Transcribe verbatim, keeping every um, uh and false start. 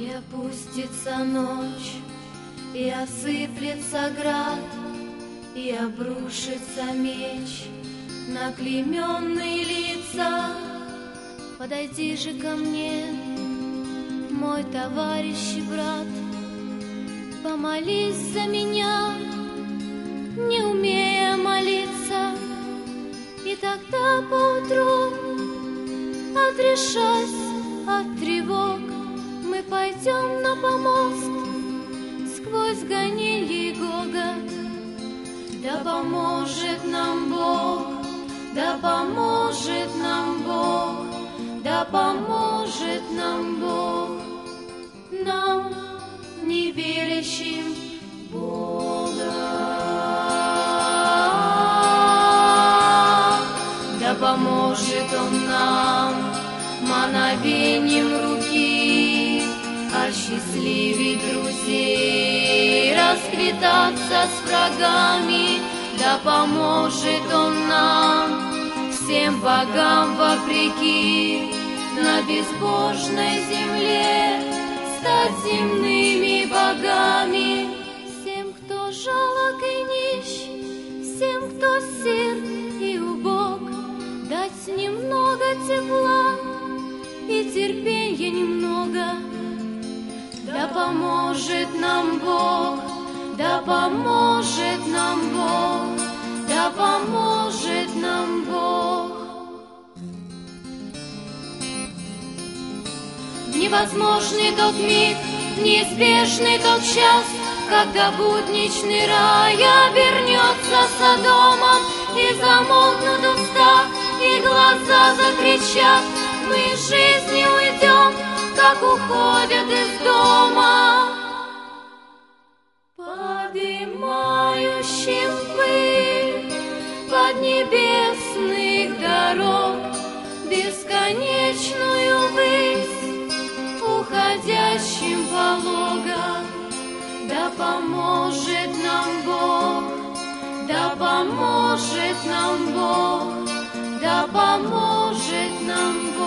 И опустится ночь, и осыплется град, и обрушится меч на клейменные лица. Подойди же ко мне, мой товарищ и брат, помолись за меня, не умея молиться, и тогда поутру, отрешась от тревог, мы пойдем на помост сквозь гоненье и гогот. Да поможет нам Бог, да поможет нам Бог, да поможет нам Бог, нам, не верящим Бога. Да поможет Он нам мановением руки осчастливить друзей, расквитаться с врагами. Да поможет Он нам, всем богам вопреки, на безбожной земле стать земными богами. Всем, кто жалок и нищ, всем, кто сир и убог, дать немного тепла и терпенья немного. Да поможет нам Бог, да поможет нам Бог, да поможет нам Бог. Невозможный тот миг, неизбежный тот час, когда будничный рай обернется Содомом, и замолкнут уста, и глаза закричат: мы из жизни уйдем, как уходят из дома. Подымающим пыль поднебесных дорог, бесконечную высь, уходящим пологом. Да поможет нам Бог, да поможет нам Бог, да поможет нам Бог.